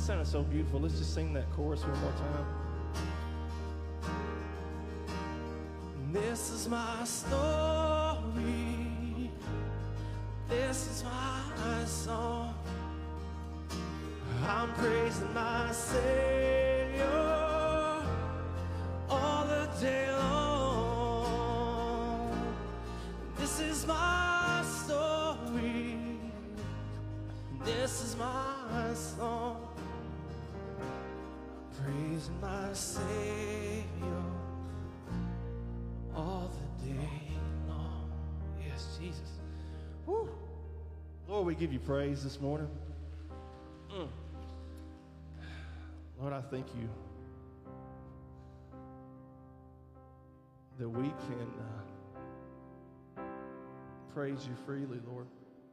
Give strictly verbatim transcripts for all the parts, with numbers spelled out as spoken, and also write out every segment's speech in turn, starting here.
sounded so beautiful. Let's just sing that chorus one more time. This is my story. This is my song. I'm praising my Savior all the day long. This is my story. This is my song. Praising my Savior all the day long. Yes, Jesus. Woo. Lord, we give you praise this morning. Mm. Lord, I thank you that we can uh, praise you freely, Lord.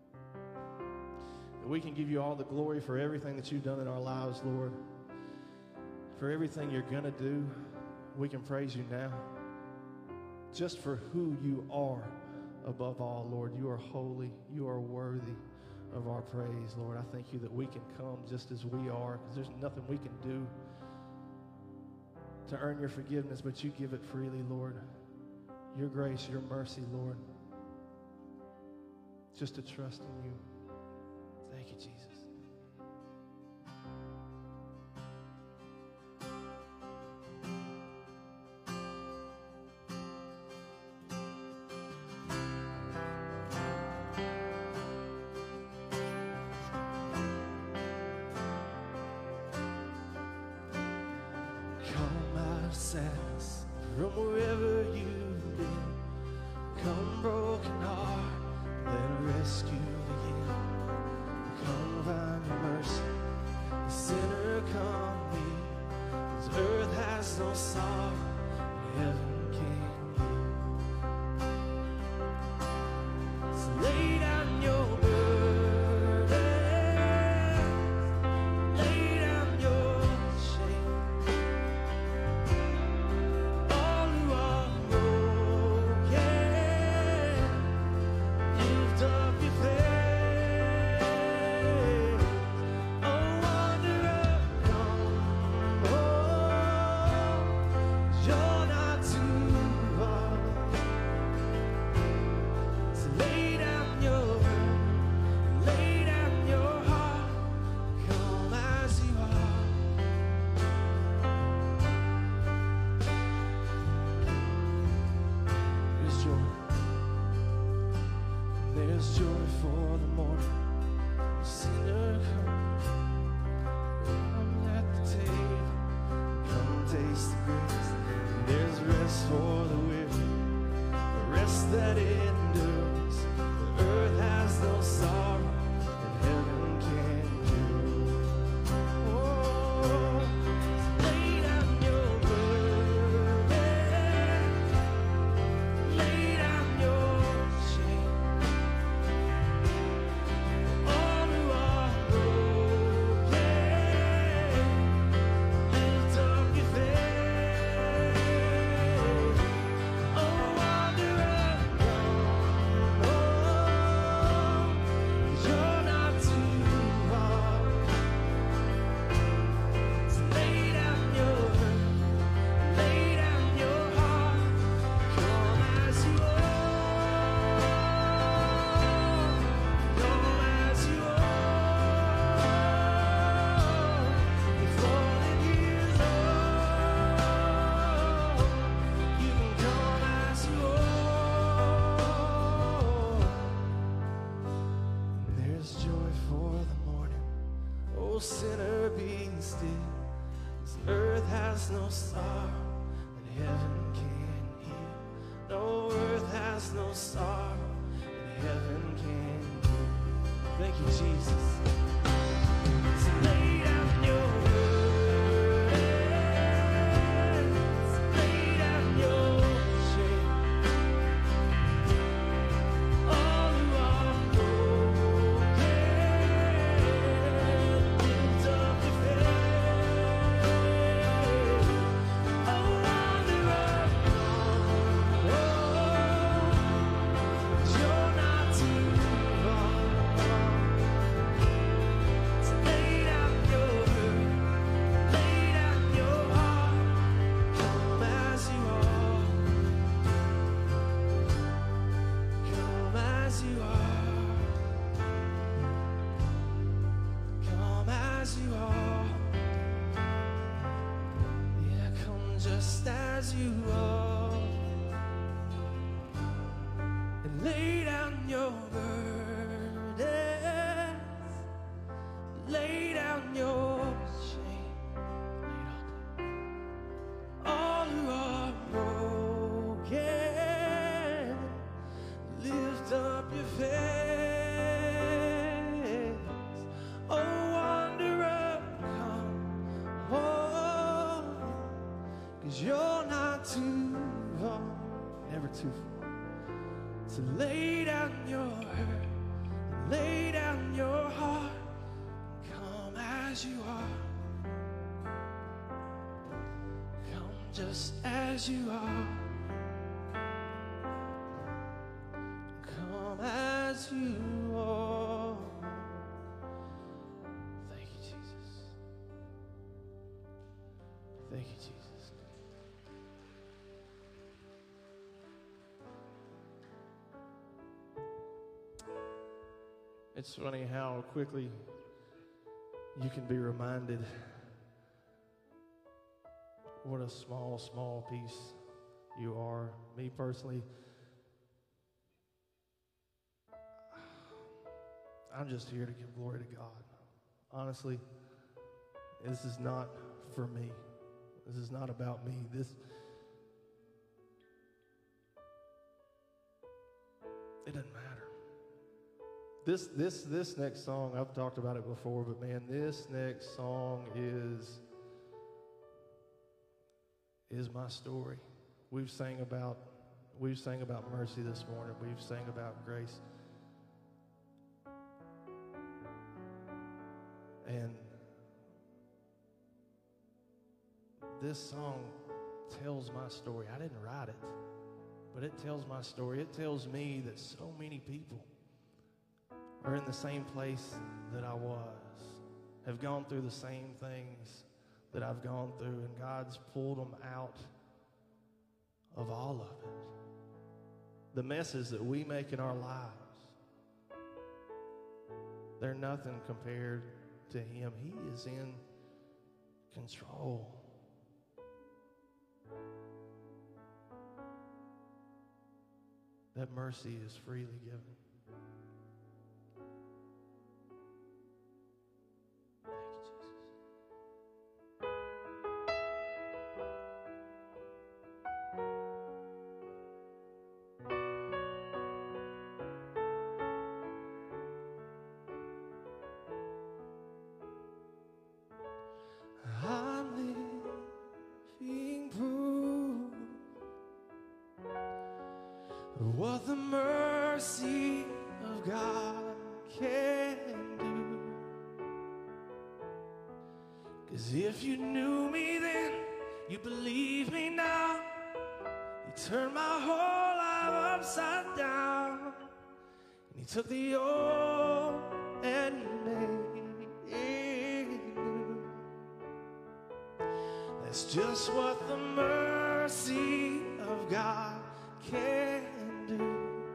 That we can give you all the glory for everything that you've done in our lives, Lord. For everything you're going to do, we can praise you now. Just for who you are above all, Lord. You are holy. You are worthy of our praise, Lord. I thank you that we can come just as we are, because there's nothing we can do to earn your forgiveness, but you give it freely, Lord. Your grace, your mercy, Lord. Just to trust in you. Thank you, Jesus. Sadness from wherever you've been, come broken heart, let rescue begin. Come find your mercy, the sinner come be, 'cause earth has no sorrow, and heaven can give. So lay down your sinner be still, 'cause earth has no sorrow and heaven can heal. No, earth has no sorrow and heaven can heal. Thank you, Jesus. So lay down your burdens, lay down your shame. All who are just as you are, and lay down your burdens, lay down your shame, all who are broken, lift up your face. Oh, wanderer, come home, 'cause you're not too far, never too far, to lay down your hurt, lay down your heart, come as you are, come just as you are, come as you are. Thank you, Jesus. Thank you, Jesus. It's funny how quickly you can be reminded what a small, small piece you are. Me personally, I'm just here to give glory to God. Honestly, this is not for me. This is not about me. This, it doesn't matter. This, this, this next song, I've talked about it before, but man, this next song is, is my story. We've sang about, we've sang about mercy this morning. We've sang about grace. And this song tells my story. I didn't write it, but it tells my story. It tells me that so many people are in the same place that I was, have gone through the same things that I've gone through, and God's pulled them out of all of it. The messes that we make in our lives, they're nothing compared to Him. He is in control. That mercy is freely given. What the mercy of God can do. 'Cause if you knew me then, you believe me now. He turned my whole life upside down, and He took the old and He made it new. That's just what the mercy of God can do.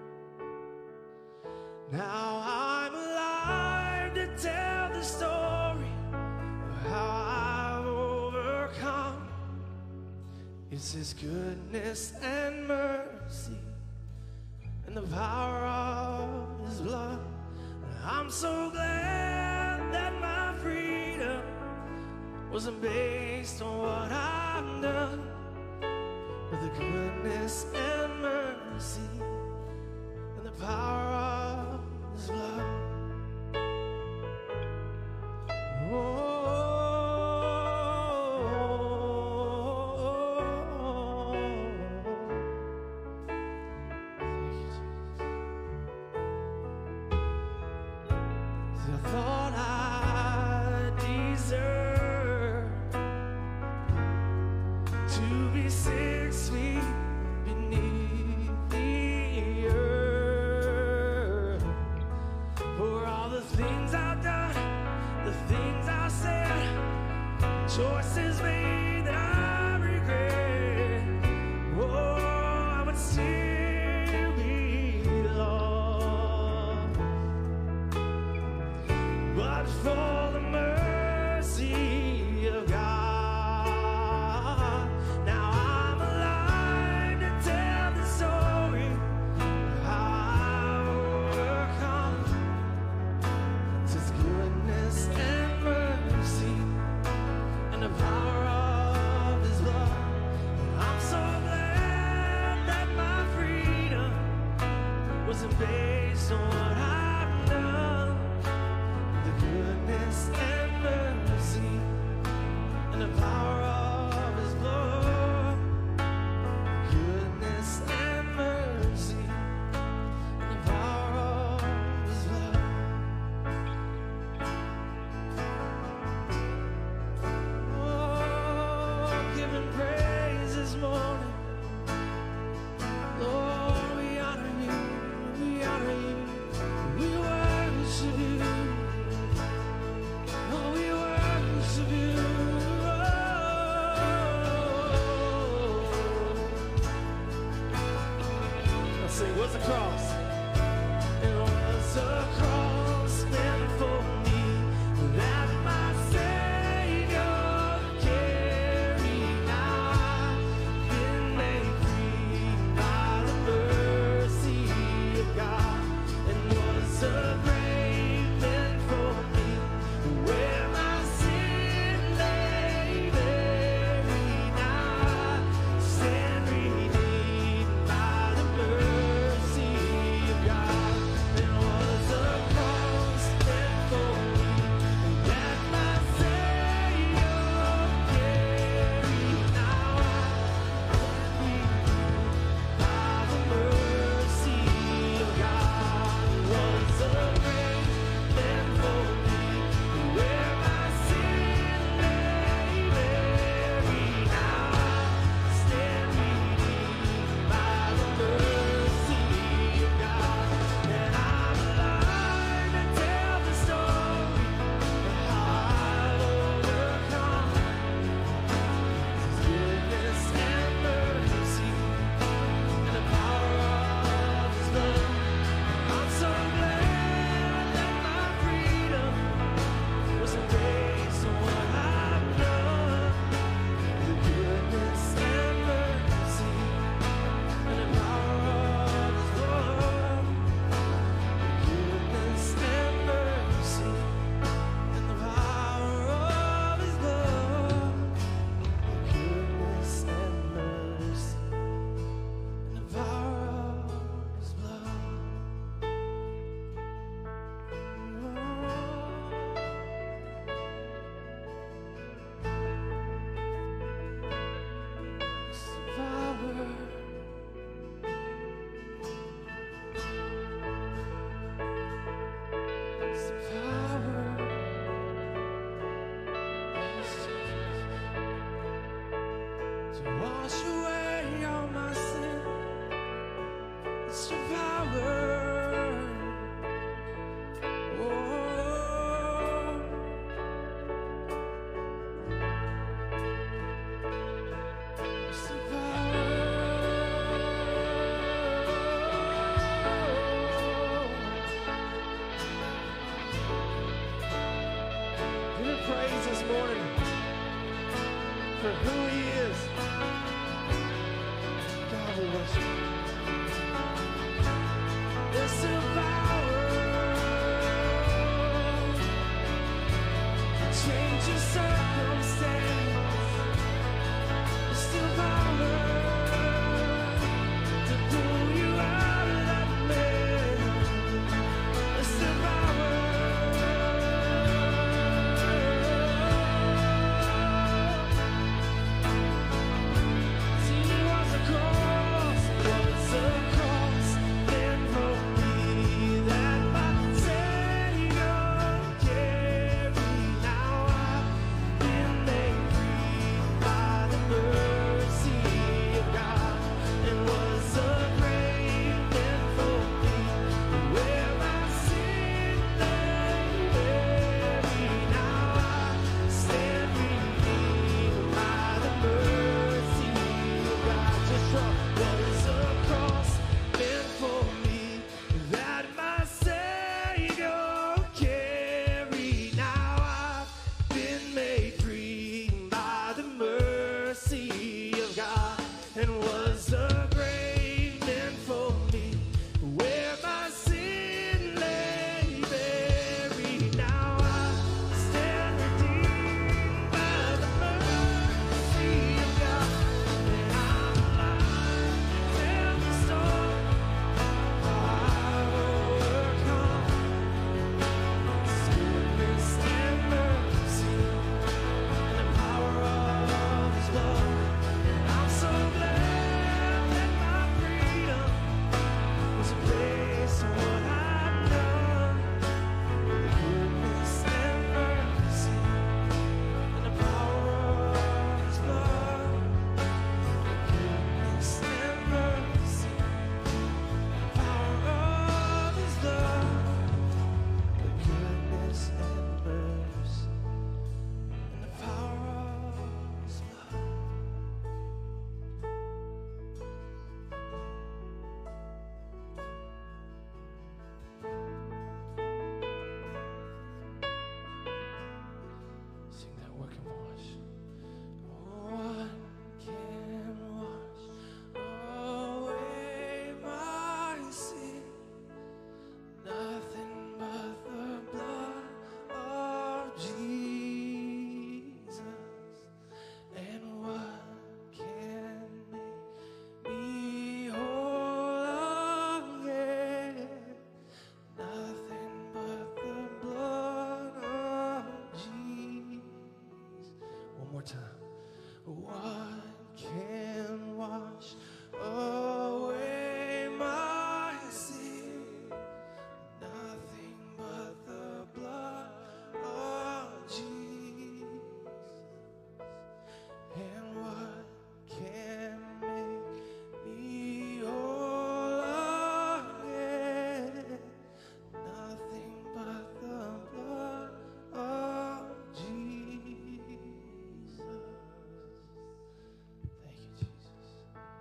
Now I'm alive to tell the story of how I've overcome. It's His goodness and mercy and the power of His blood. I'm so glad that my freedom wasn't based on what I've done, but the goodness and mercy and the power of His blood. Oh, thank you, Jesus. I thought I deserved to be six feet beneath the earth, for all the things I've done, the things I said, choices made that I regret. Oh, I would still be lost, but for the mercy of God, now was the cross. It was the cross meant for me that my Savior carried. Now I've been made free by the mercy of God. And was the grave meant for me where my sin lay buried. Now I stand redeemed by the mercy of God. And was the cross meant for me that my Savior carried. Now I stand redeemed by the mercy of God. Was the grave meant for me where my sin lay buried. Now I stand redeemed by the mercy of God. And I'm alive to tell the story of how I've overcome His goodness and mercy and the power of His love. I'm so glad that my freedom was based on what I've done. The goodness and mercy and the power of His love. The goodness and mercy and the power of His love. The goodness and mercy and the power of His blood. It's the power. It's the power. Yes, Jesus. To wash away all my sin. It's your power. Oh, it's the power. Give Him praise this morning for who He is. God, we worship You. It's the power to change your circumstance. It's the power to pull you out of that mess. It's the power. See, it was a cross, it was a cross meant for me that my Savior carried. Now I've been made more time. What can wash away my sin? Nothing but the blood of Jesus. And what can make me whole again? Nothing but the blood of Jesus. Thank you, Jesus.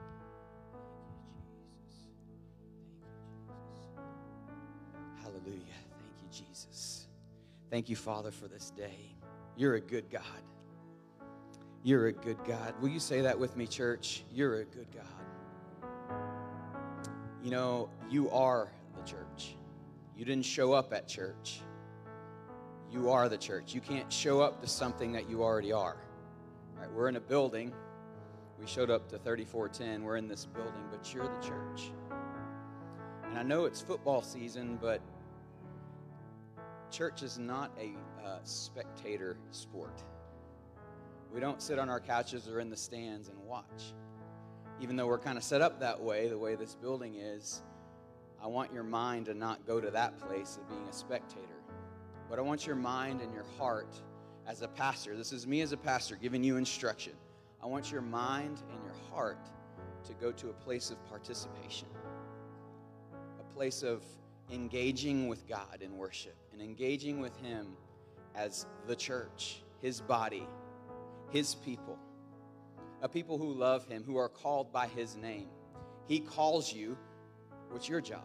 Hallelujah. Thank you, Jesus. Thank you, Father, for this day. You're a good God. You're a good God. Will you say that with me, church? You're a good God. You know, you are the church. You didn't show up at church. You are the church. You can't show up to something that you already are. All right, we're in a building. We showed up to thirty-four ten. We're in this building, but you're the church. And I know it's football season, but church is not a uh, spectator sport. We don't sit on our couches or in the stands and watch. Even though we're kind of set up that way, the way this building is, I want your mind to not go to that place of being a spectator. But I want your mind and your heart as a pastor. This is me as a pastor giving you instruction. I want your mind and your heart to go to a place of participation, a place of engaging with God in worship and engaging with Him as the church, His body, His people, a people who love Him, who are called by His name. He calls you. What's your job?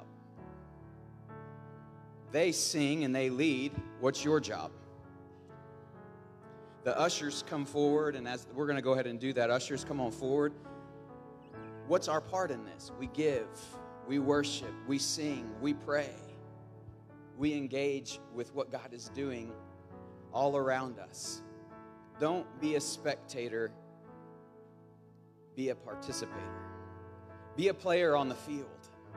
They sing and they lead. What's your job? The ushers come forward, and as we're going to go ahead and do that, ushers come on forward. What's our part in this? We give, we worship, we sing, we pray. We engage with what God is doing all around us. Don't be a spectator. Be a participator. Be a player on the field.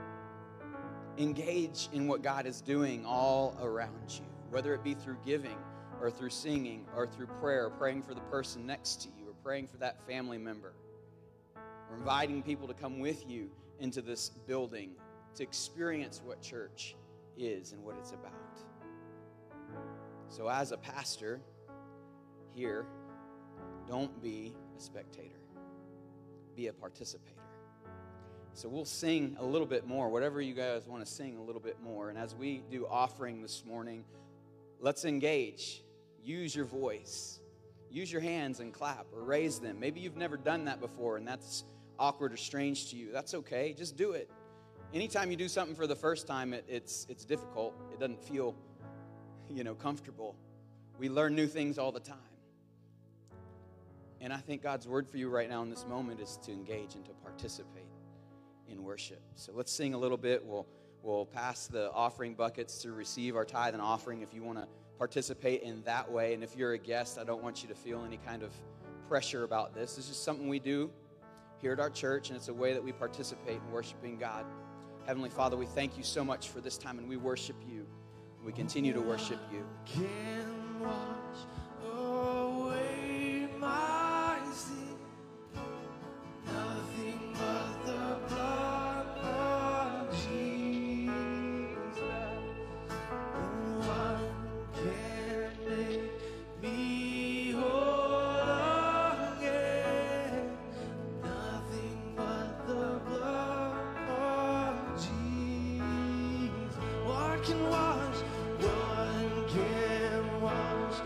Engage in what God is doing all around you, whether it be through giving or through singing or through prayer, praying for the person next to you or praying for that family member, or inviting people to come with you into this building to experience what church is and what it's about. So as a pastor here, don't be a spectator. Be a participator. So we'll sing a little bit more, whatever you guys want to sing a little bit more. And as we do offering this morning, let's engage. Use your voice. Use your hands and clap or raise them. Maybe you've never done that before and that's awkward or strange to you. That's okay. Just do it. Anytime you do something for the first time, it, it's it's difficult. It doesn't feel, you know, comfortable. We learn new things all the time. And I think God's word for you right now in this moment is to engage and to participate in worship. So let's sing a little bit. We'll we'll pass the offering buckets to receive our tithe and offering if you want to participate in that way. And if you're a guest, I don't want you to feel any kind of pressure about this. This is something we do here at our church, and it's a way that we participate in worshiping God. Heavenly Father, we thank you so much for this time, and we worship you. We continue to worship you. Can wash away my sin. Nothing but the blood of Jesus. What can make me whole again? Nothing but the blood of Jesus. What can wash? What can wash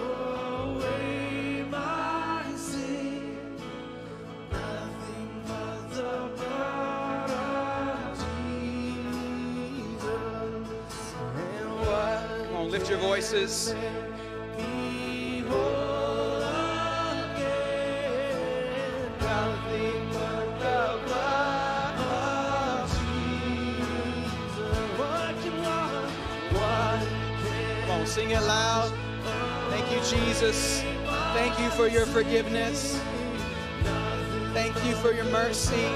away my sin? Nothing but the blood of Jesus. And what Come on, lift your voices. me whole again? Nothing but the blood of Jesus. What can wash? What Come on, sing it loud. Thank you, Jesus. Thank you for your forgiveness. Thank you for your mercy.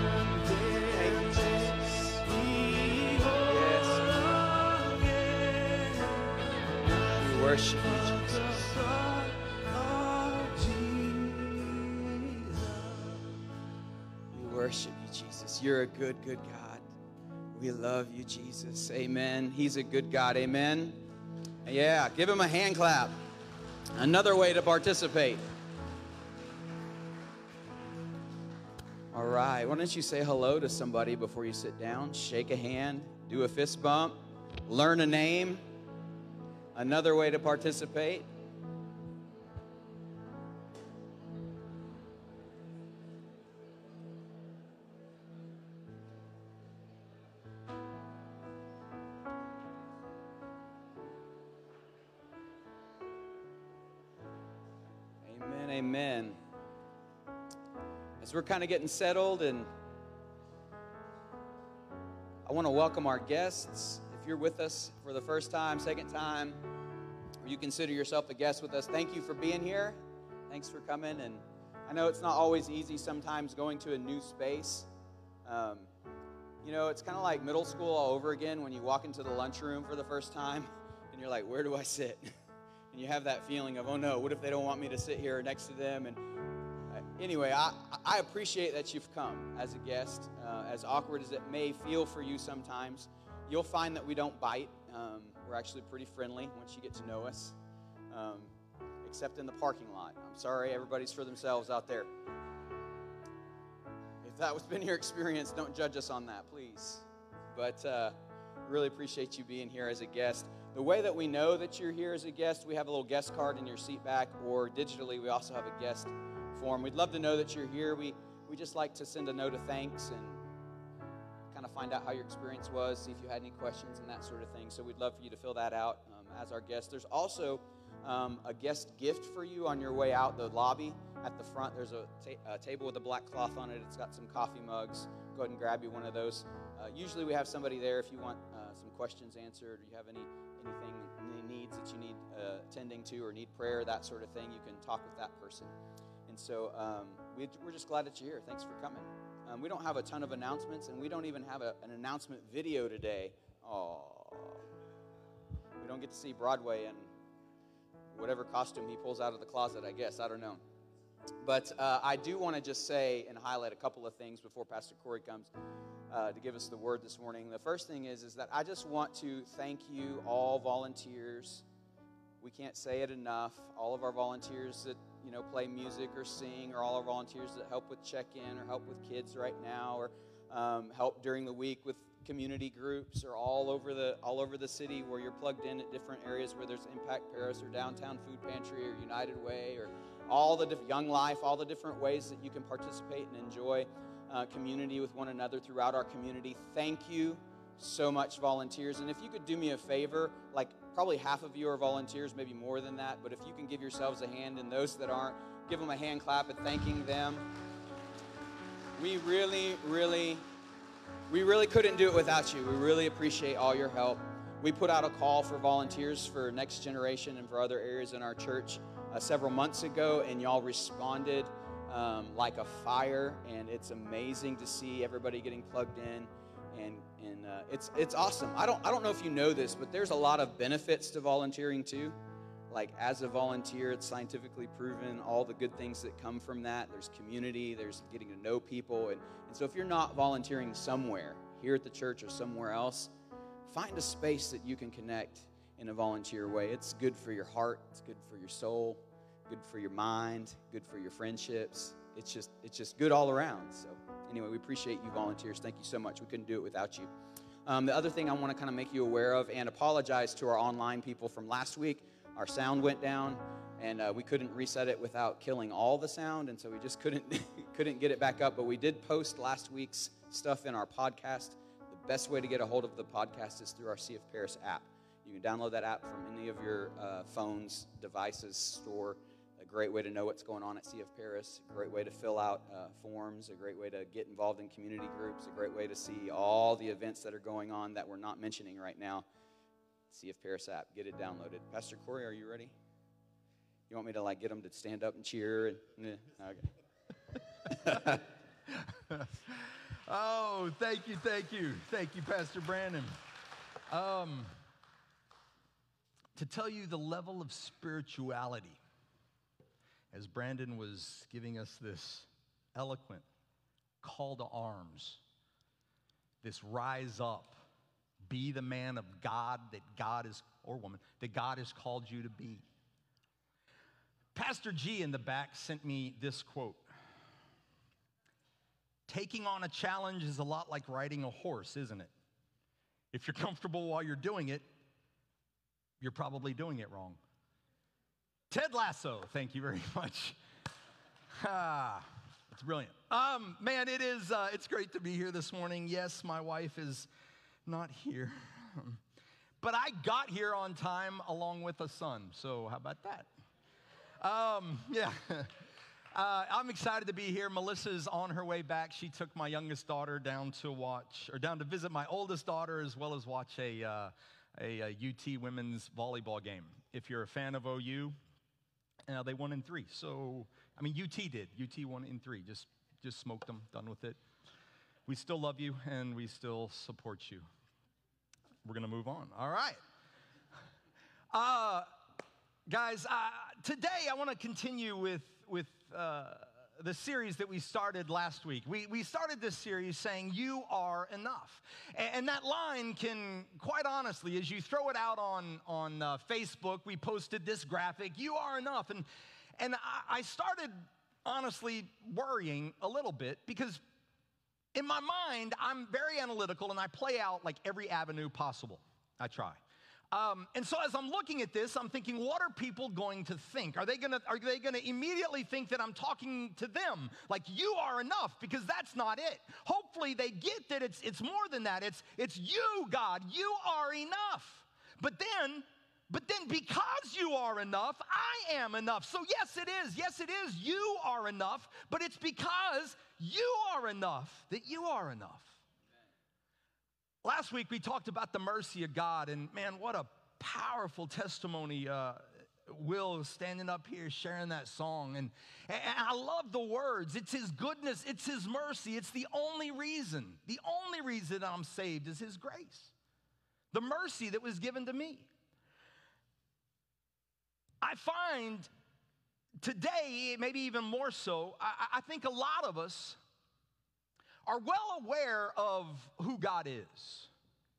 Thank you, Jesus. Yes. worship you, Jesus. We worship you, Jesus. You're a good, good God. We love you, Jesus. Amen. He's a good God. Amen. Yeah, give him a hand clap. Another way to participate. All right, why don't you say hello to somebody before you sit down? Shake a hand, do a fist bump, learn a name. Another way to participate. Amen, amen. As we're kind of getting settled, and I want to welcome our guests. If you're with us for the first time, second time, or you consider yourself a guest with us, thank you for being here. Thanks for coming. And I know it's not always easy sometimes going to a new space. Um, you know, it's kind of like middle school all over again when you walk into the lunchroom for the first time, and you're like, where do I sit? And you have that feeling of, oh no, what if they don't want me to sit here next to them? And Anyway, I, I appreciate that you've come as a guest. Uh, as awkward as it may feel for you sometimes, you'll find that we don't bite. Um, we're actually pretty friendly once you get to know us, um, except in the parking lot. I'm sorry, everybody's for themselves out there. If that was been your experience, don't judge us on that, please. But uh, really appreciate you being here as a guest. The way that we know that you're here as a guest, we have a little guest card in your seat back, or digitally, we also have a guest form. We'd love to know that you're here. We we just like to send a note of thanks and kind of find out how your experience was, see if you had any questions and that sort of thing. So we'd love for you to fill that out um, as our guest. There's also um, a guest gift for you on your way out the lobby. At the front, there's a, ta- a table with a black cloth on it. It's got some coffee mugs. Go ahead and grab you one of those. Uh, usually we have somebody there if you want uh, some questions answered, or you have any anything, any needs that you need uh, tending to, or need prayer, that sort of thing. You can talk with that person. And so um, we, we're just glad that you're here. Thanks for coming. Um, we don't have a ton of announcements, and we don't even have a, an announcement video today. Oh, we don't get to see Broadway in whatever costume he pulls out of the closet, I guess. I don't know. But uh, I do want to just say and highlight a couple of things before Pastor Corey comes uh, to give us the word this morning. The first thing is, is that I just want to thank you, all volunteers. We can't say it enough. All of our volunteers that you know, play music or sing, or all our volunteers that help with check-in or help with kids right now, or um, help during the week with community groups, or all over the all over the city where you're plugged in at different areas where there's Impact Paris or Downtown Food Pantry or United Way, or all the diff- Young Life, all the different ways that you can participate and enjoy uh, community with one another throughout our community. Thank you so much, volunteers. And if you could do me a favor, like probably half of you are volunteers, maybe more than that, but if you can give yourselves a hand, and those that aren't, give them a hand clap and thanking them. We really, really, we really couldn't do it without you. We really appreciate all your help. We put out a call for volunteers for Next Generation and for other areas in our church uh, several months ago, and y'all responded um, like a fire, and it's amazing to see everybody getting plugged in. And and uh, it's it's awesome. I don't I don't know if you know this, but there's a lot of benefits to volunteering too. Like as a volunteer, it's scientifically proven all the good things that come from that. There's community, there's getting to know people, and, and so if you're not volunteering somewhere, here at the church or somewhere else, find a space that you can connect in a volunteer way. It's good for your heart, it's good for your soul, good for your mind, good for your friendships. It's just it's just good all around. So anyway, we appreciate you volunteers. Thank you so much. We couldn't do it without you. Um, the other thing I want to kind of make you aware of, and apologize to our online people from last week. Our sound went down, and uh, we couldn't reset it without killing all the sound, and so we just couldn't couldn't get it back up. But we did post last week's stuff in our podcast. The best way to get a hold of the podcast is through our C F Paris app. You can download that app from any of your uh, phones, devices, store. A great way to know what's going on at C F Paris, a great way to fill out uh, forms, a great way to get involved in community groups, a great way to see all the events that are going on that we're not mentioning right now. C F Paris app, get it downloaded. Pastor Corey, are you ready? You want me to like get them to stand up and cheer? And, eh, okay. Oh, thank you, thank you. Thank you, Pastor Brandon. Um, to tell you the level of spirituality as Brandon was giving us this eloquent call to arms, this rise up, be the man of God that God is, or woman, that God has called you to be. Pastor G in the back sent me this quote. Taking on a challenge is a lot like riding a horse, isn't it? If you're comfortable while you're doing it, you're probably doing it wrong. Ted Lasso, thank you very much. Ah, it's brilliant. Um, man, it is, uh, it's great to be here this morning. Yes, my wife is not here. But I got here on time along with a son, so how about that? Um, yeah. Uh, I'm excited to be here. Melissa's on her way back. She took my youngest daughter down to watch, or down to visit my oldest daughter, as well as watch a, uh, a, a U T women's volleyball game. If you're a fan of O U, uh, they won in three. So, I mean, U T did. U T won in three. Just, just smoked them. Done with it. We still love you, and we still support you. We're going to move on. All right. Uh, guys, uh, today I want to continue with, with uh, the series that we started last week. We, we started this series saying, you are enough. And, and that line can, quite honestly, as you throw it out on, on uh, Facebook, we posted this graphic, you are enough. And, and I, I started, honestly, worrying a little bit because in my mind, I'm very analytical, and I play out like every avenue possible. I try. Um, and so as I'm looking at this, I'm thinking, what are people going to think? Are they going to are they going to immediately think that I'm talking to them? Like, you are enough, because that's not it. Hopefully they get that it's it's more than that. It's it's you, God. You are enough. But then, but then because you are enough, I am enough. So yes, it is. Yes, it is. You are enough, but it's because you are enough that you are enough. Last week, we talked about the mercy of God, and man, what a powerful testimony. Uh, Will standing up here sharing that song, and, and I love the words. It's His goodness, it's His mercy. It's the only reason, the only reason I'm saved is His grace, the mercy that was given to me. I find today, maybe even more so, I, I think a lot of us are well aware of who God is.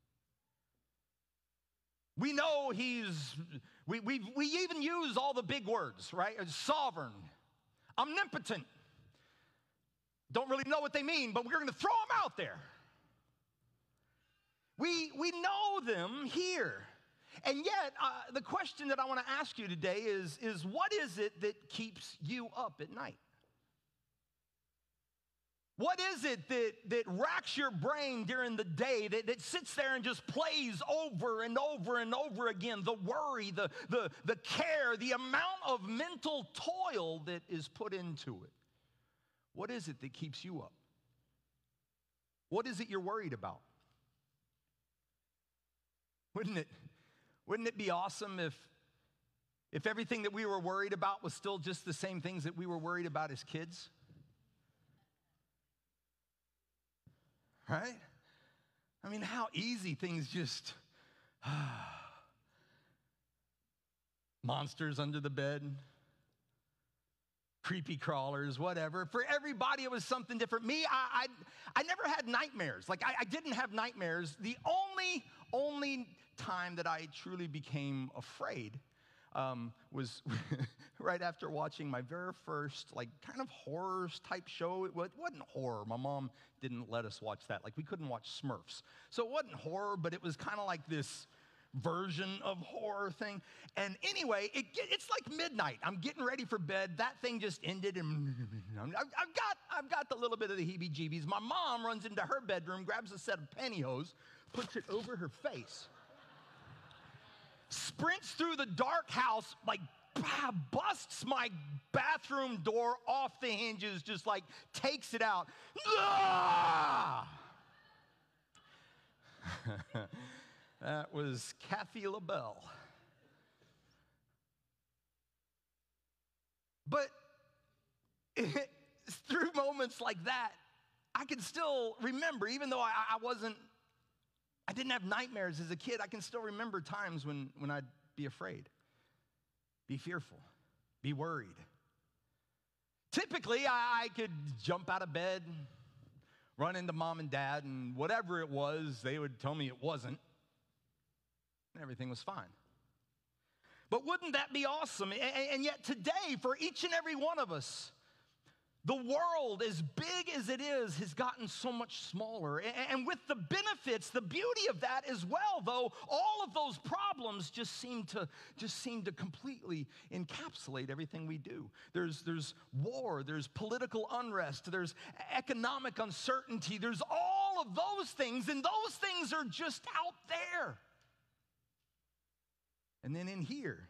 We know He's, we, we, we even use all the big words, right? Sovereign, omnipotent. Don't really know what they mean, but we're going to throw them out there. We, we know them here. And yet, uh, the question that I want to ask you today is, is what is it that keeps you up at night? What is it that, that racks your brain during the day, that, that sits there and just plays over and over and over again? The worry, the, the, the care, the amount of mental toil that is put into it. What is it that keeps you up? What is it you're worried about? Wouldn't it, wouldn't it be awesome if, if everything that we were worried about was still just the same things that we were worried about as kids? Right? I mean, how easy things just, monsters under the bed, creepy crawlers, whatever. For everybody, it was something different. Me, I, I, I never had nightmares. Like, I, I didn't have nightmares. The only, only time that I truly became afraid um, was right after watching my very first, like, kind of horror type show. It wasn't horror. My mom didn't let us watch that. Like, we couldn't watch Smurfs. So it wasn't horror, but it was kind of like this version of horror thing. And anyway, it, it's like midnight. I'm getting ready for bed. That thing just ended, and I've got, I've got the little bit of the heebie-jeebies. My mom runs into her bedroom, grabs a set of pantyhose, puts it over her face, sprints through the dark house, like, busts my bathroom door off the hinges, just like takes it out. Ah! That was Kathy LaBelle. But it, through moments like that, I can still remember, even though I, I wasn't, I didn't have nightmares as a kid, I can still remember times when, when I'd be afraid, be fearful, be worried. Typically, I, I could jump out of bed, run into mom and dad, and whatever it was, they would tell me it wasn't, and everything was fine. But wouldn't that be awesome? And, and yet today, for each and every one of us, the world, as big as it is, has gotten so much smaller. And with the benefits, the beauty of that as well, though, all of those problems just seem to just seem to completely encapsulate everything we do. There's, there's war, there's political unrest, there's economic uncertainty, there's all of those things, and those things are just out there. And then in here,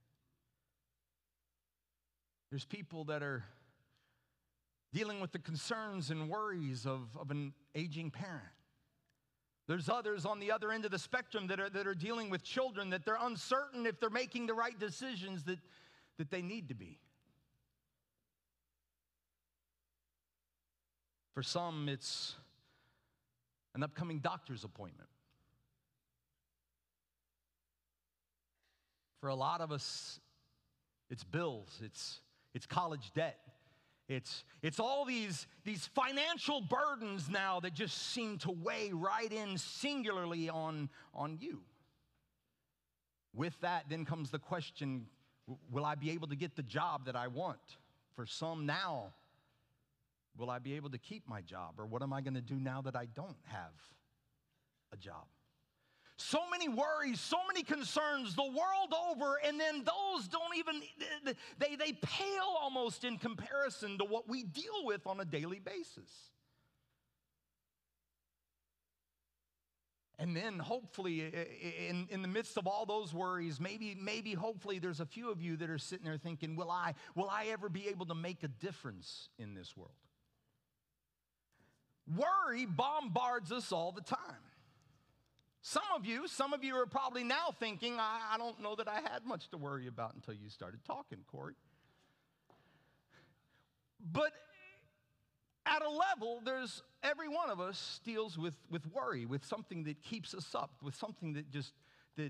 there's people that are dealing with the concerns and worries of, of an aging parent. There's others on the other end of the spectrum that are, that are dealing with children that they're uncertain if they're making the right decisions that, that they need to be. For some, it's an upcoming doctor's appointment. For a lot of us, it's bills, it's, it's college debt. It's, it's all these, these financial burdens now that just seem to weigh right in singularly on, on you. With that, then comes the question, will I be able to get the job that I want? For some now, will I be able to keep my job? Or what am I going to do now that I don't have a job? So many worries, so many concerns the world over, and then those don't even, they, they pale almost in comparison to what we deal with on a daily basis. And then hopefully in, in the midst of all those worries, maybe, maybe hopefully there's a few of you that are sitting there thinking, will I, will I ever be able to make a difference in this world? Worry bombards us all the time. Some of you, some of you are probably now thinking, I, I don't know that I had much to worry about until you started talking, Corey. But at a level, there's every one of us deals with, with worry, with something that keeps us up, with something that just that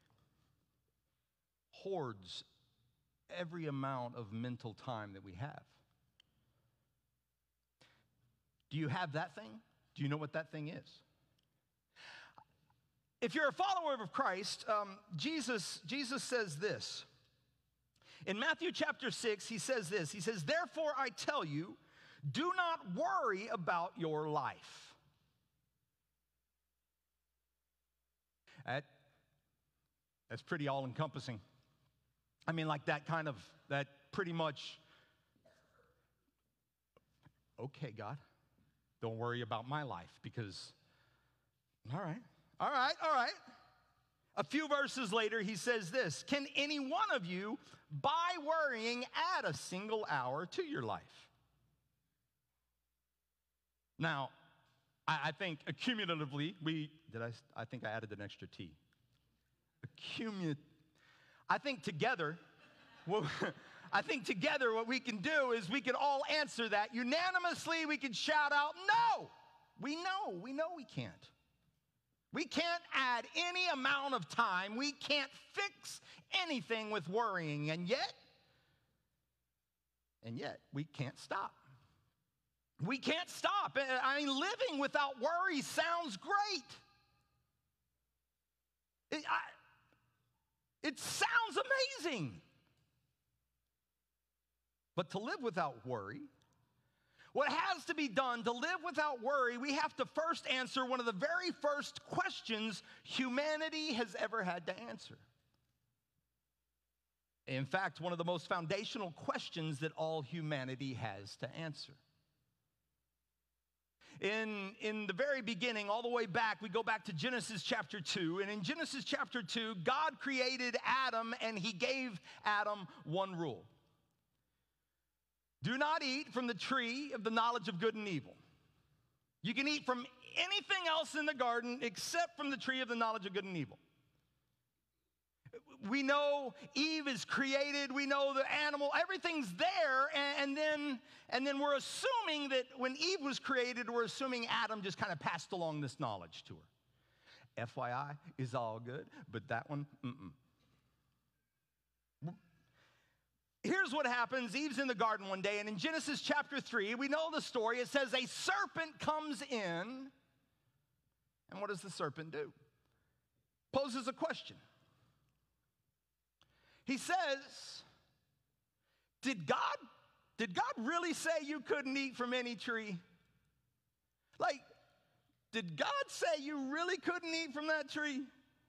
hoards every amount of mental time that we have. Do you have that thing? Do you know what that thing is? If you're a follower of Christ, um, Jesus, Jesus says this. In Matthew chapter six, he says this. He says, therefore I tell you, do not worry about your life. That, that's pretty all-encompassing. I mean, like that kind of, that pretty much, okay, God, don't worry about my life because, all right. All right, all right. A few verses later, he says this, can any one of you, by worrying, add a single hour to your life? Now, I, I think accumulatively, we, did I, I think I added an extra T. Accumulate. I think together, well, I think together what we can do is we can all answer that unanimously. We can shout out, no, we know, we know we can't. We can't add any amount of time. We can't fix anything with worrying. And yet, and yet, we can't stop. We can't stop. I mean, living without worry sounds great. It, I, it sounds amazing. But to live without worry, what has to be done to live without worry, we have to first answer one of the very first questions humanity has ever had to answer. In fact, one of the most foundational questions that all humanity has to answer. In, in the very beginning, all the way back, we go back to Genesis chapter two. And in Genesis chapter two, God created Adam and he gave Adam one rule. Do not eat from the tree of the knowledge of good and evil. You can eat from anything else in the garden except from the tree of the knowledge of good and evil. We know Eve is created. We know the animal. Everything's there. And, and, then, and then we're assuming that when Eve was created, we're assuming Adam just kind of passed along this knowledge to her. F Y I, is all good, but that one, mm-mm. here's what happens. Eve's in the garden one day, and in Genesis chapter three, we know the story. It says a serpent comes in, and what does the serpent do? Poses a question. He says, did God, did God really say you couldn't eat from any tree? Like, did God say you really couldn't eat from that tree?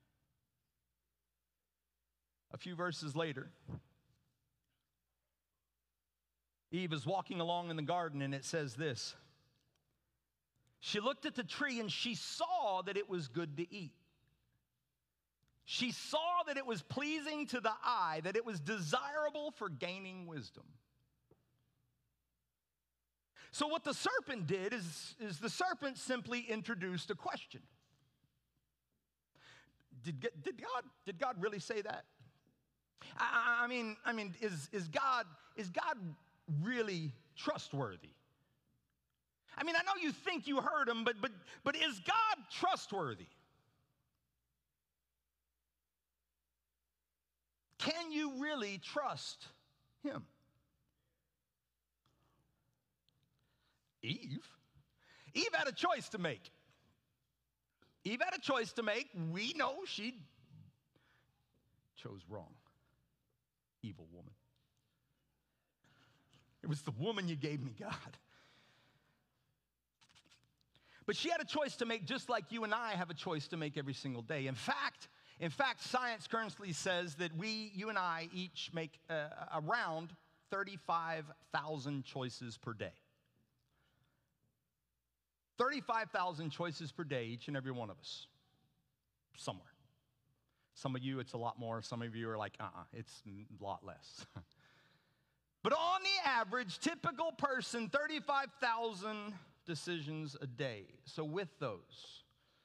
A few verses later, Eve is walking along in the garden, and it says this. She looked at the tree, and she saw that it was good to eat. She saw that it was pleasing to the eye, that it was desirable for gaining wisdom. So what the serpent did is, is the serpent simply introduced a question. Did, did, God, did God really say that? I, I mean, I mean, is, is, God, is God really trustworthy? I mean, I know you think you heard him, but, but, but is God trustworthy? Can you really trust him? Eve? Eve had a choice to make. Eve had a choice to make. We know she chose wrong. Evil woman. It was the woman you gave me, God. But she had a choice to make just like you and I have a choice to make every single day. In fact, In fact, science currently says that we, you and I, each make uh, around thirty-five thousand choices per day. thirty-five thousand choices per day, each and every one of us, somewhere. Some of you, it's a lot more. Some of you are like, uh-uh, it's a lot less. But on the average, typical person, thirty-five thousand decisions a day. So with those,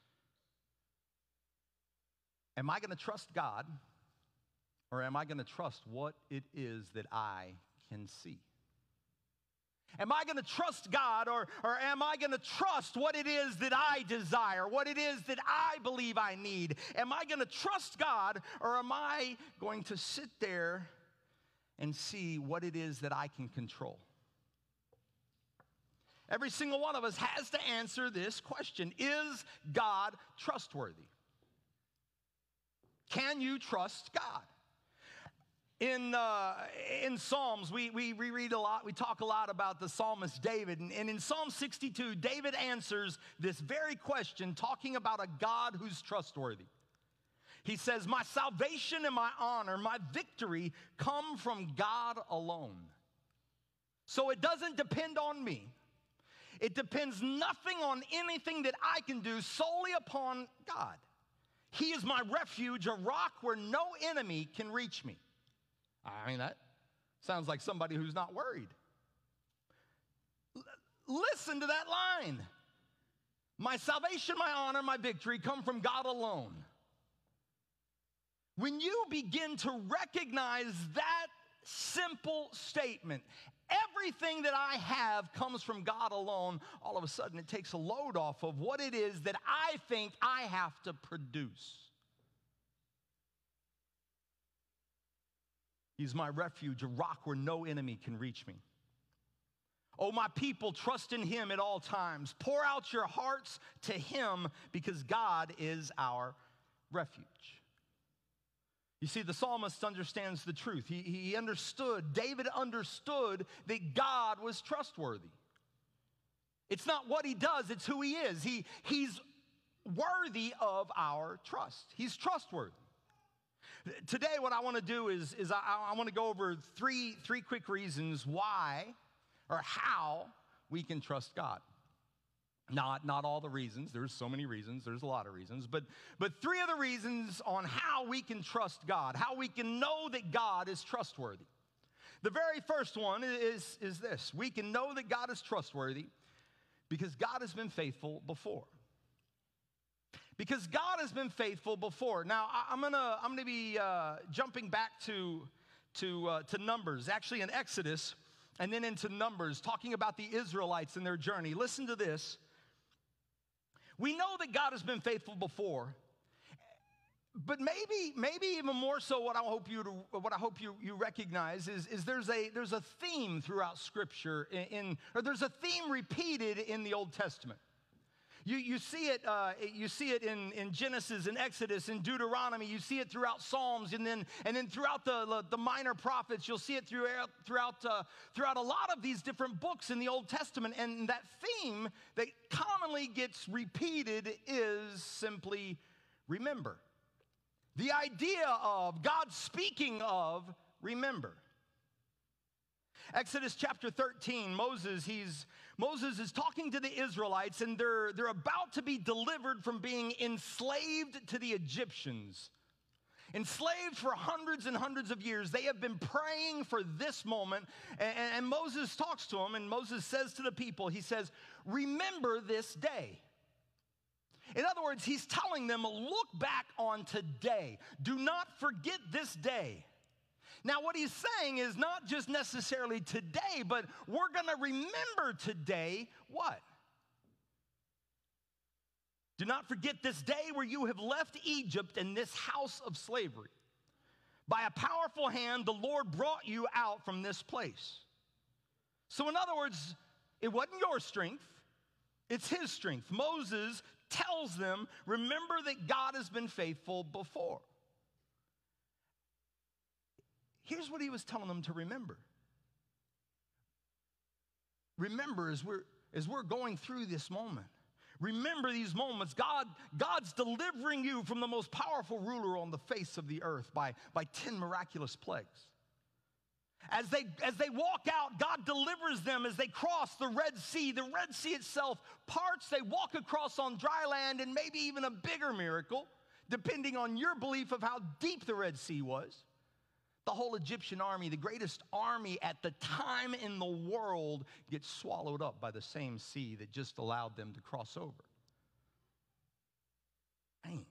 am I going to trust God, or am I going to trust what it is that I can see? Am I going to trust God, or, or am I going to trust what it is that I desire, what it is that I believe I need? Am I going to trust God, or am I going to sit there and see what it is that I can control? Every single one of us has to answer this question. Is God trustworthy? Can you trust God? In, uh, in Psalms, we, we reread a lot, we talk a lot about the psalmist David. And, and in Psalm sixty-two, David answers this very question, talking about a God who's trustworthy. He says, my salvation and my honor, my victory come from God alone. So it doesn't depend on me. It depends nothing on anything that I can do, solely upon God. He is my refuge, a rock where no enemy can reach me. I mean, that sounds like somebody who's not worried. L- listen to that line. My salvation, my honor, my victory come from God alone. When you begin to recognize that simple statement, everything that I have comes from God alone, all of a sudden it takes a load off of what it is that I think I have to produce. He's my refuge, a rock where no enemy can reach me. Oh, my people, trust in him at all times. Pour out your hearts to him, because God is our refuge. You see, the psalmist understands the truth. He, he understood, David understood that God was trustworthy. It's not what he does, it's who he is. He, he's worthy of our trust. He's trustworthy. Today, what I want to do is, is I, I want to go over three, three quick reasons why or how we can trust God. Not, not all the reasons. There's so many reasons. There's a lot of reasons. But, but three of the reasons on how we can trust God, how we can know that God is trustworthy. The very first one is, is this. We can know that God is trustworthy because God has been faithful before. Because God has been faithful before. Now, I'm gonna I'm gonna be uh, jumping back to to uh, to Numbers, actually in Exodus, and then into Numbers, talking about the Israelites and their journey. Listen to this. We know that God has been faithful before But maybe, maybe even more so, what I hope you to, what I hope you, you recognize is, is there's a there's a theme throughout Scripture in, in or there's a theme repeated in the Old Testament. You, you see it uh, you see it in, in Genesis and Exodus and Deuteronomy. You see it throughout Psalms, and then and then throughout the the minor prophets. You'll see it throughout throughout uh, throughout a lot of these different books in the Old Testament. And that theme that commonly gets repeated is simply remember. The idea of God speaking of remember. Exodus chapter thirteen, Moses, he's, Moses is talking to the Israelites, and they're, they're about to be delivered from being enslaved to the Egyptians. Enslaved for hundreds and hundreds of years. They have been praying for this moment, and, and Moses talks to them, and Moses says to the people, he says, remember this day. In other words, he's telling them, look back on today. Do not forget this day. Now, what he's saying is not just necessarily today, but we're going to remember today what? Do not forget this day where you have left Egypt and this house of slavery. By a powerful hand, the Lord brought you out from this place. So in other words, it wasn't your strength, it's his strength. Moses tells them, remember that God has been faithful before. Here's what he was telling them to remember. Remember, as we're, as we're going through this moment, remember these moments. God, God's delivering you from the most powerful ruler on the face of the earth by, by ten miraculous plagues. As they, as they walk out, God delivers them as they cross the Red Sea. The Red Sea itself parts. They walk across on dry land, and maybe even a bigger miracle, depending on your belief of how deep the Red Sea was. The whole Egyptian army, the greatest army at the time in the world, gets swallowed up by the same sea that just allowed them to cross over. Man.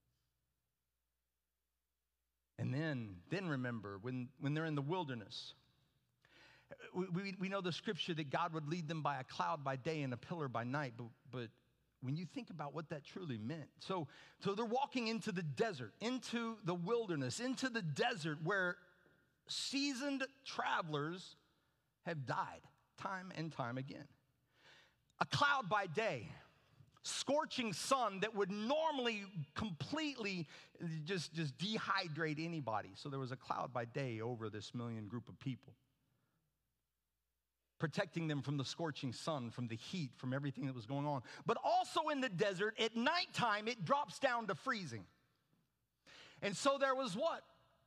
And then, then remember, when, when they're in the wilderness, we, we, we know the scripture that God would lead them by a cloud by day and a pillar by night, but, but when you think about what that truly meant. So, so they're walking into the desert, into the wilderness, into the desert where seasoned travelers have died time and time again. A cloud by day, scorching sun that would normally completely just, just dehydrate anybody. So there was a cloud by day over this million group of people, protecting them from the scorching sun, from the heat, from everything that was going on. But also in the desert, at nighttime, it drops down to freezing. And so there was what?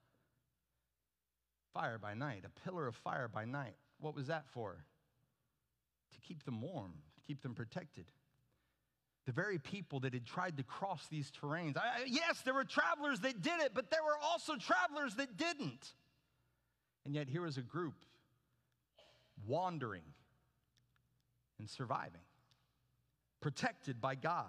Fire by night, a pillar of fire by night. What was that for? To keep them warm, to keep them protected. The very people that had tried to cross these terrains. I, yes, there were travelers that did it, but there were also travelers that didn't. And yet here was a group wandering and surviving, protected by God.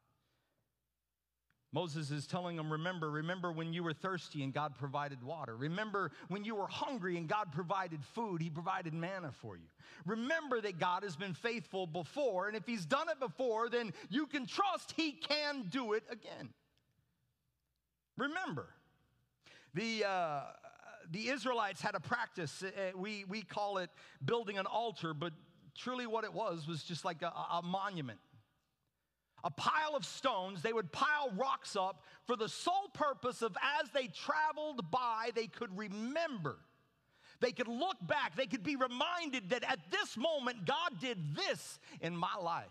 Moses is telling them, remember, remember when you were thirsty and God provided water. Remember when you were hungry and God provided food. He provided manna for you. Remember that God has been faithful before, and if he's done it before, then you can trust he can do it again. Remember, the, uh, the Israelites had a practice. Uh, we, we call it building an altar, but truly what it was was just like a, a monument. A pile of stones. They would pile rocks up for the sole purpose of, as they traveled by, they could remember. They could look back. They could be reminded that at this moment, God did this in my life.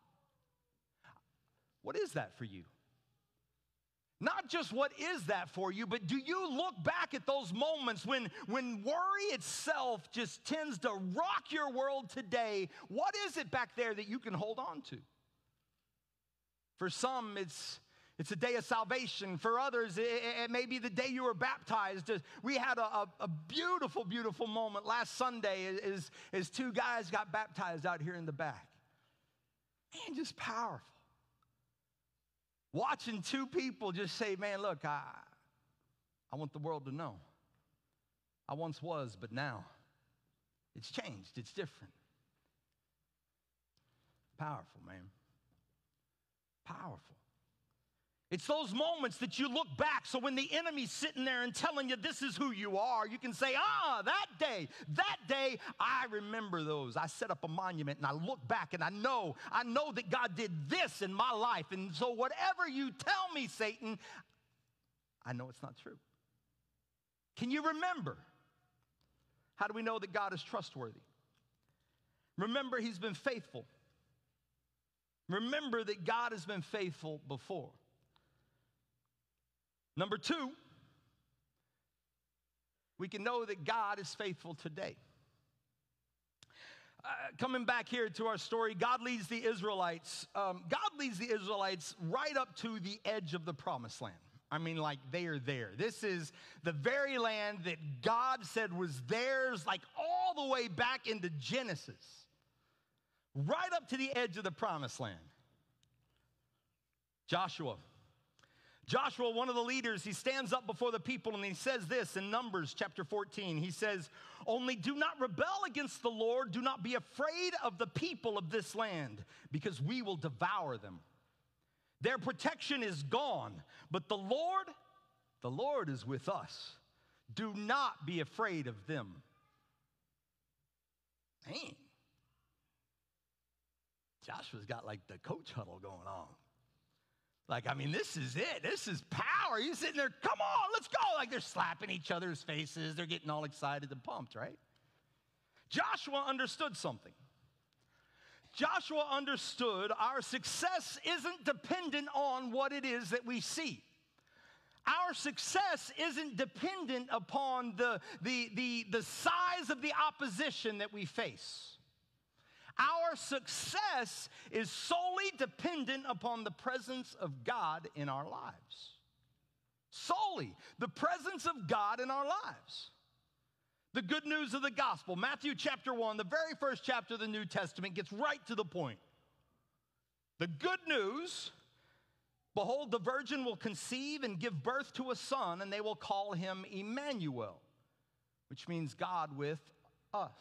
What is that for you? Not just what is that for you, but do you look back at those moments when, when worry itself just tends to rock your world today? What is it back there that you can hold on to? For some, it's, it's a day of salvation. For others, it, it may be the day you were baptized. We had a, a, a beautiful, beautiful moment last Sunday as, as two guys got baptized out here in the back. Man, just powerful. Watching two people just say, man, look, I, I want the world to know. I once was, but now it's changed. It's different. Powerful, man. Powerful. It's those moments that you look back, so when the enemy's sitting there and telling you this is who you are, you can say, ah, that day, that day, I remember those. I set up a monument and I look back and I know, I know that God did this in my life. And so whatever you tell me, Satan, I know it's not true. Can you remember? How do we know that God is trustworthy? Remember, he's been faithful. Remember that God has been faithful before. Number two, we can know that God is faithful today. Uh, coming back here to our story, God leads the Israelites. Um, God leads the Israelites right up to the edge of the promised land. I mean, like, they are there. This is the very land that God said was theirs, like all the way back into Genesis. Right up to the edge of the promised land. Joshua. Joshua, one of the leaders, he stands up before the people and he says this in Numbers chapter fourteen. He says, only do not rebel against the Lord. Do not be afraid of the people of this land, because we will devour them. Their protection is gone, but the Lord, the Lord is with us. Do not be afraid of them. Man, Joshua's got like the coach huddle going on. Like, I mean, this is it. This is power. He's sitting there, come on, let's go. Like, they're slapping each other's faces. They're getting all excited and pumped, right? Joshua understood something. Joshua understood our success isn't dependent on what it is that we see. Our success isn't dependent upon the, the, the, the size of the opposition that we face. Our success is solely dependent upon the presence of God in our lives. Solely the presence of God in our lives. The good news of the gospel, Matthew chapter one, the very first chapter of the New Testament, gets right to the point. The good news, behold, the virgin will conceive and give birth to a son, and they will call him Emmanuel, which means God with us.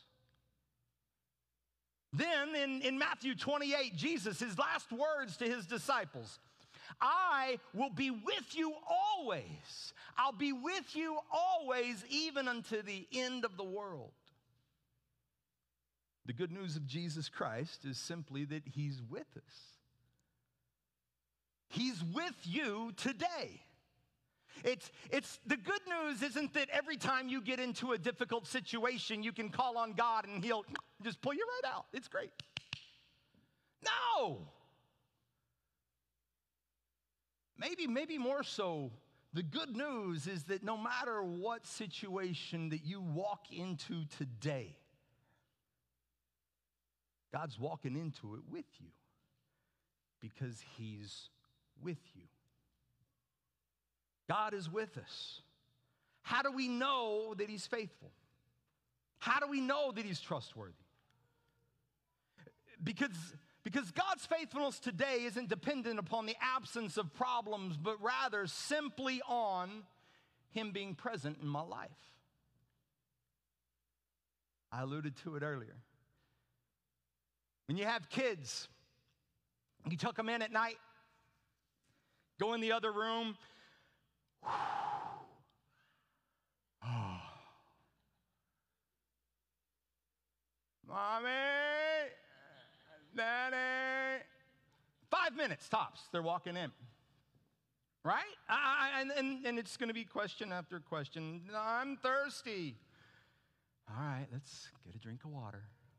Then in, in Matthew twenty-eight, Jesus, his last words to his disciples, I will be with you always. I'll be with you always, even unto the end of the world. The good news of Jesus Christ is simply that he's with us. He's with you today. It's, it's, the good news isn't that every time you get into a difficult situation, you can call on God and he'll just pull you right out. It's great. No. Maybe, maybe more so, the good news is that no matter what situation that you walk into today, God's walking into it with you because he's with you. God is with us. How do we know that he's faithful? How do we know that he's trustworthy? Because, because God's faithfulness today isn't dependent upon the absence of problems, but rather simply on him being present in my life. I alluded to it earlier. When you have kids, you tuck them in at night, go in the other room. Oh. Mommy, Daddy. Five minutes tops, they're walking in. Right? I, I, and, and it's going to be question after question. I'm thirsty. All right, let's get a drink of water.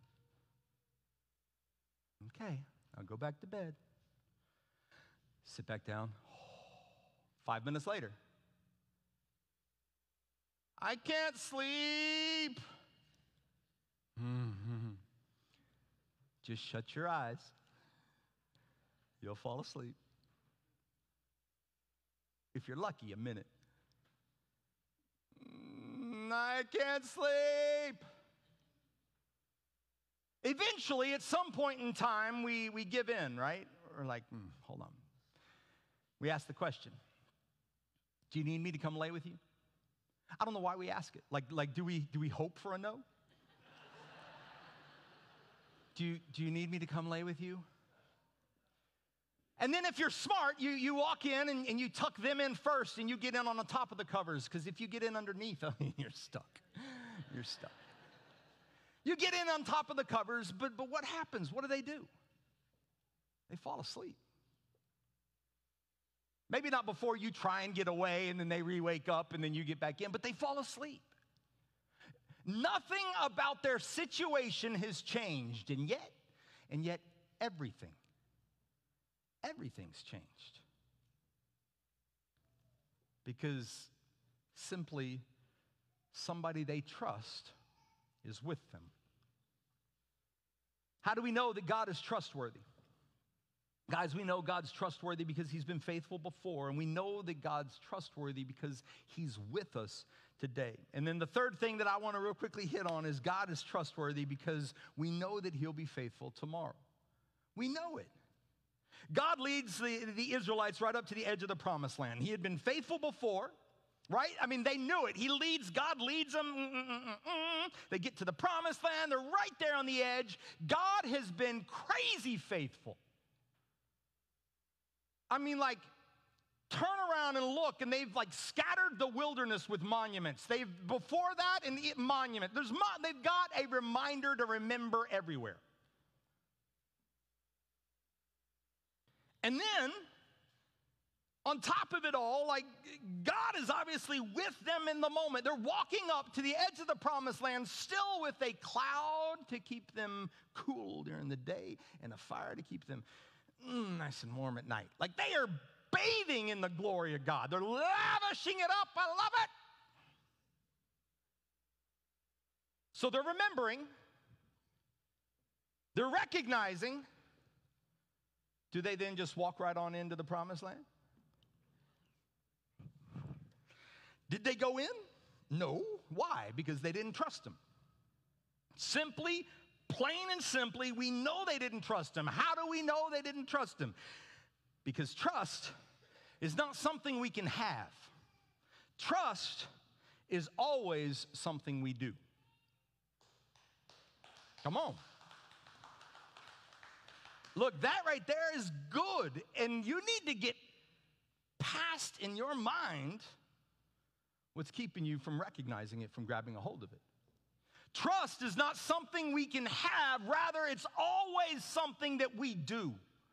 Okay, I'll go back to bed. Sit back down. Five minutes later. I can't sleep. Mm-hmm. Just shut your eyes. You'll fall asleep. If you're lucky, a minute. Mm, I can't sleep. Eventually, at some point in time, we, we give in, right? We're like, mm, hold on. We ask the question, do you need me to come lay with you? I don't know why we ask it. Like, like do we do we hope for a no? do, you, do you need me to come lay with you? And then if you're smart, you, you walk in and, and you tuck them in first and you get in on the top of the covers, because if you get in underneath, I mean, you're stuck. You're stuck. You get in on top of the covers, but, but what happens? What do they do? They fall asleep. Maybe not before you try and get away and then they re-wake up and then you get back in, but they fall asleep. Nothing about their situation has changed, and yet, and yet everything, everything's changed. Because simply somebody they trust is with them. How do we know that God is trustworthy? Guys, we know God's trustworthy because he's been faithful before, and we know that God's trustworthy because he's with us today. And then the third thing that I want to real quickly hit on is God is trustworthy because we know that he'll be faithful tomorrow. We know it. God leads the, the Israelites right up to the edge of the promised land. He had been faithful before, right? I mean, they knew it. He leads, God leads them. Mm-mm-mm-mm. They get to the promised land. They're right there on the edge. God has been crazy faithful. I mean, like, turn around and look, and they've, like, scattered the wilderness with monuments. They've, before that, an monument. There's, they've got a reminder to remember everywhere. And then, on top of it all, like, God is obviously with them in the moment. They're walking up to the edge of the promised land still with a cloud to keep them cool during the day and a fire to keep them mm, nice and warm at night. Like, they are bathing in the glory of God. They're lavishing it up. I love it. So they're remembering. They're recognizing. Do they then just walk right on into the promised land? Did they go in? No. Why? Because they didn't trust him. Simply, plain and simply, we know they didn't trust him. How do we know they didn't trust him? Because trust is not something we can have. Trust is always something we do. Come on. Look, that right there is good, and you need to get past in your mind what's keeping you from recognizing it, from grabbing a hold of it. Trust is not something we can have. Rather, it's always something that we do.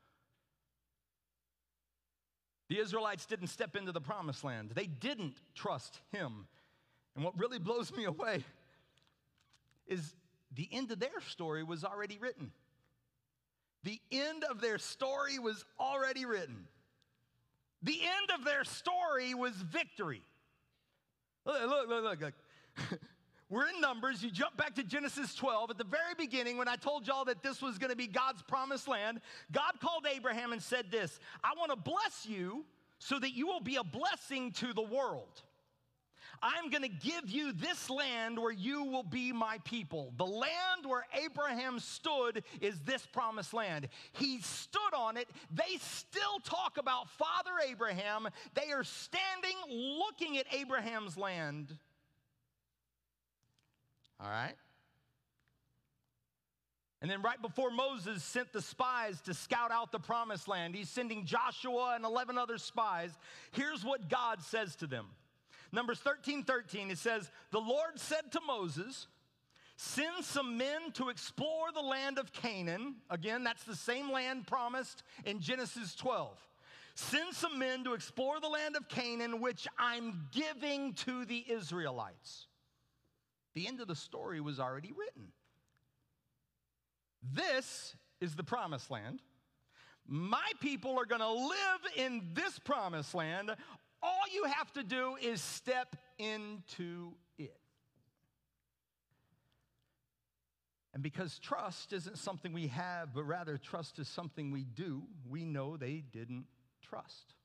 The Israelites didn't step into the promised land. They didn't trust him. And what really blows me away is the end of their story was already written. The end of their story was already written. The end of their story was victory. Look, look, look, look. look. We're in Numbers. You jump back to Genesis twelve. At the very beginning, when I told y'all that this was going to be God's promised land, God called Abraham and said this: I want to bless you so that you will be a blessing to the world. I'm going to give you this land where you will be my people. The land where Abraham stood is this promised land. He stood on it. They still talk about Father Abraham. They are standing looking at Abraham's land. All right? And then right before Moses sent the spies to scout out the promised land, he's sending Joshua and eleven other spies. Here's what God says to them. Numbers thirteen thirteen, it says, the Lord said to Moses, send some men to explore the land of Canaan. Again, that's the same land promised in Genesis twelve. Send some men to explore the land of Canaan, which I'm giving to the Israelites. The end of the story was already written. This is the promised land. My people are going to live in this promised land. All you have to do is step into it. And because trust isn't something we have, but rather trust is something we do, we know they didn't trust.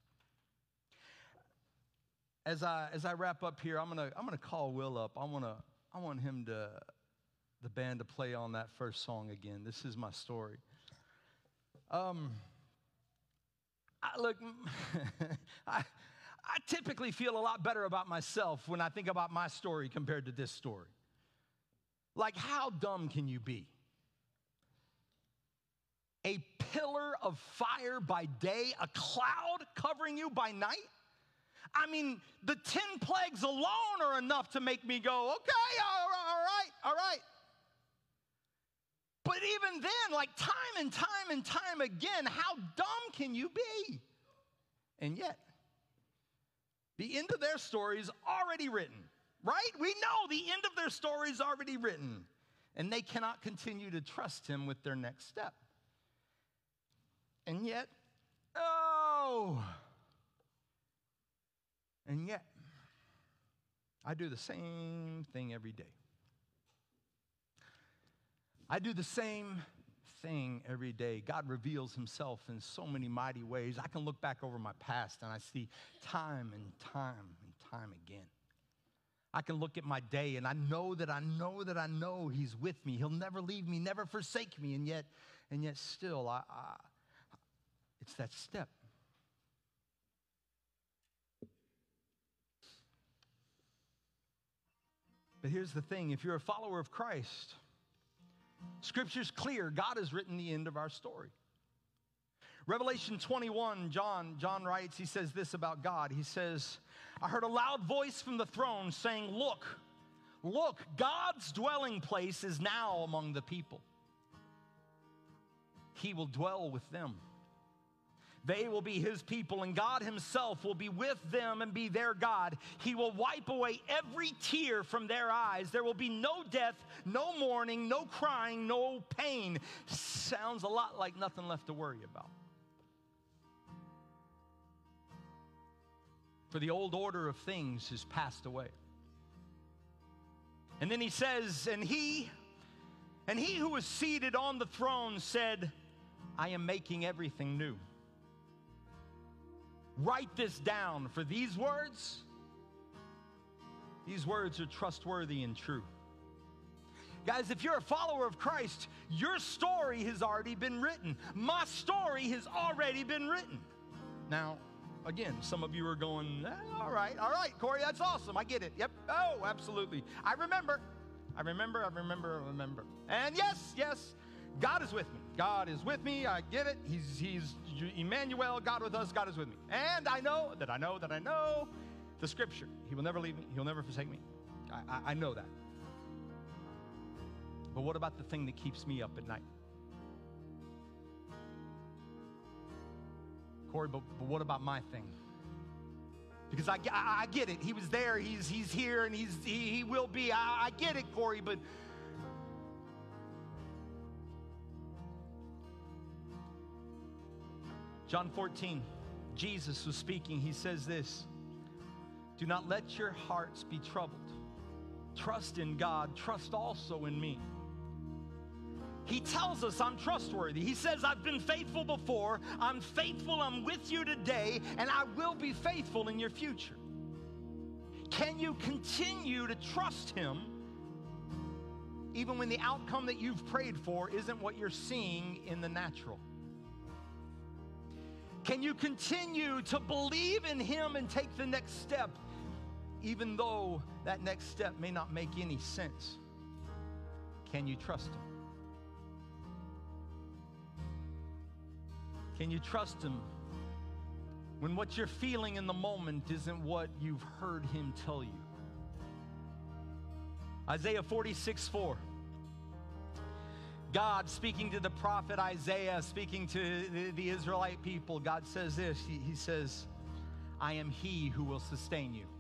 As I as I wrap up here, I'm gonna I'm gonna call Will up. I wanna I want him to the band to play on that first song again. This is my story. Um, I, look, I. I typically feel a lot better about myself when I think about my story compared to this story. Like, how dumb can you be? a pillar of fire by day, a cloud covering you by night? I mean, the ten plagues alone are enough to make me go, okay, all right, all right, all right. But even then, like time and time and time again, how dumb can you be? And yet, the end of their story is already written, right? We know the end of their story is already written. And they cannot continue to trust him with their next step. And yet, oh, and yet, I do the same thing every day. I do the same thing every day. God reveals himself in so many mighty ways. I can look back over my past and I see time and time and time again. I can look at my day and I know that I know that I know he's with me. He'll never leave me, never forsake me. And yet, and yet still, I, I, it's that step. But here's the thing. If you're a follower of Christ, Scripture's clear. God has written the end of our story. Revelation twenty-one, John, John writes, he says this about God. He says, I heard a loud voice from the throne saying, look, look, God's dwelling place is now among the people. He will dwell with them. They will be his people, and God himself will be with them and be their God. He will wipe away every tear from their eyes. There will be no death, no mourning, no crying, no pain. Sounds a lot like nothing left to worry about. For the old order of things has passed away. And then he says, and he, and he who was seated on the throne said, I am making everything new. Write this down, for these words, these words are trustworthy and true. Guys, if you're a follower of Christ, your story has already been written. My story has already been written. Now, again, some of you are going, eh, all right, all right, Corey, that's awesome. I get it. Yep. Oh, absolutely. I remember. I remember, I remember, I remember. And yes, yes, God is with me. God is with me. I get it. He's, he's Emmanuel, God with us. God is with me. And I know that I know that I know the Scripture. He will never leave me. He'll never forsake me. I, I, I know that. But what about the thing that keeps me up at night? Corey, but, but what about my thing? Because I, I, I get it. He was there. He's, he's here, and he's, he, he will be. I, I get it, Corey, but John fourteen, Jesus was speaking. He says this, do not let your hearts be troubled. Trust in God. Trust also in me. He tells us I'm trustworthy. He says, I've been faithful before. I'm faithful. I'm with you today, and I will be faithful in your future. Can you continue to trust him even when the outcome that you've prayed for isn't what you're seeing in the natural? Can you continue to believe in him and take the next step even though that next step may not make any sense? Can you trust him? Can you trust him when what you're feeling in the moment isn't what you've heard him tell you? Isaiah forty-six four. God speaking to the prophet Isaiah, speaking to the, the Israelite people, God says this. He, he says, I am he who will sustain you.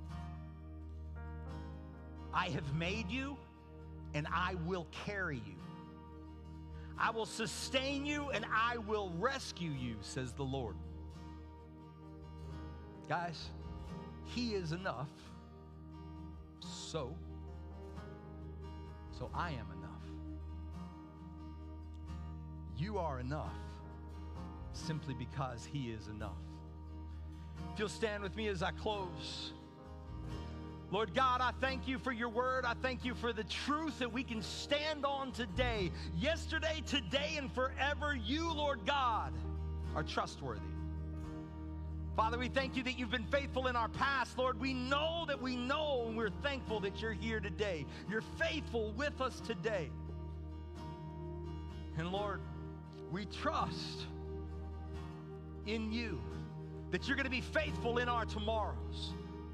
I have made you, and I will carry you. I will sustain you, and I will rescue you, says the Lord. Guys, he is enough. So, so I am enough. You are enough simply because he is enough. If you'll stand with me as I close. Lord God, I thank you for your word. I thank you for the truth that we can stand on today. Yesterday, today, and forever, you, Lord God, are trustworthy. Father, we thank you that you've been faithful in our past. Lord, we know that we know, and we're thankful that you're here today. You're faithful with us today. And Lord, We trust in you that you're going to be faithful in our tomorrows.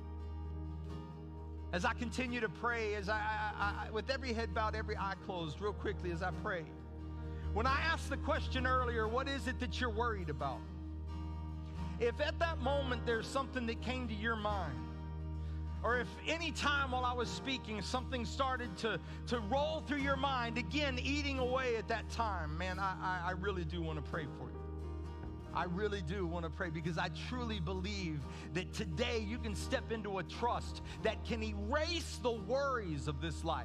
As I continue to pray, as I, I, I, with every head bowed, every eye closed, real quickly as I pray, when I asked the question earlier, what is it that you're worried about? If at that moment there's something that came to your mind, or if any time while I was speaking, something started to, to roll through your mind, again, eating away at that time, man, I, I, I really do want to pray for you. I really do want to pray, because I truly believe that today you can step into a trust that can erase the worries of this life.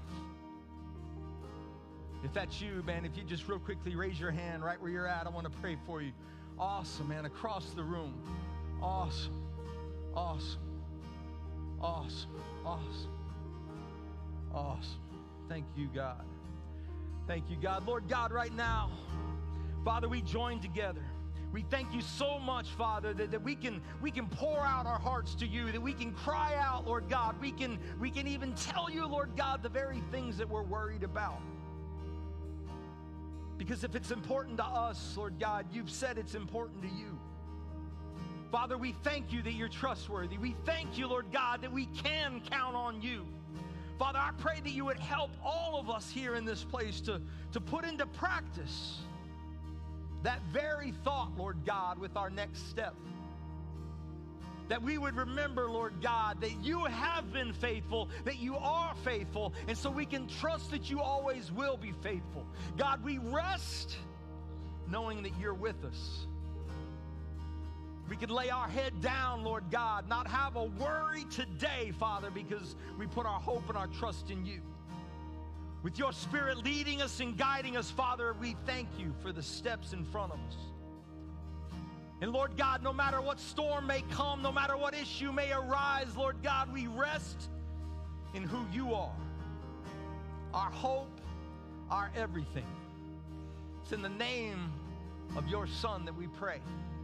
If that's you, man, if you just real quickly raise your hand right where you're at, I want to pray for you. Awesome, man, across the room. Awesome, awesome, awesome, awesome, awesome. Thank you, God. Thank you, God. Lord God, right now, Father, we join together. We thank you so much, Father, that, that we can we can pour out our hearts to you, that we can cry out, Lord God. We can, we can even tell you, Lord God, the very things that we're worried about. Because if it's important to us, Lord God, you've said it's important to you. Father, we thank you that you're trustworthy. We thank you, Lord God, that we can count on you. Father, I pray that you would help all of us here in this place to, to put into practice that very thought, Lord God, with our next step. That we would remember, Lord God, that you have been faithful, that you are faithful, and so we can trust that you always will be faithful. God, we rest knowing that you're with us. We could lay our head down, Lord God, not have a worry today, Father, because we put our hope and our trust in you. With your Spirit leading us and guiding us, Father, we thank you for the steps in front of us. And Lord God, no matter what storm may come, no matter what issue may arise, Lord God, we rest in who you are. Our hope, our everything. It's in the name of your Son that we pray.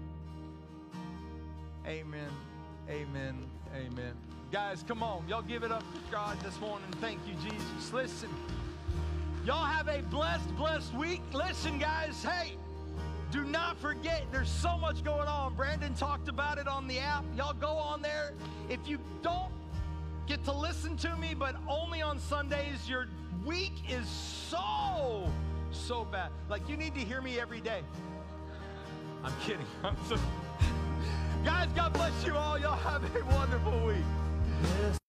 Amen, amen, amen. Guys, come on. Y'all give it up to God this morning. Thank you, Jesus. Listen. Y'all have a blessed, blessed week. Listen, guys, hey, do not forget, there's so much going on. Brandon talked about it on the app. Y'all go on there. If you don't get to listen to me, but only on Sundays, your week is so, so bad. Like, you need to hear me every day. I'm kidding. I'm so... Guys, God bless you all. Y'all have a wonderful week. Yes.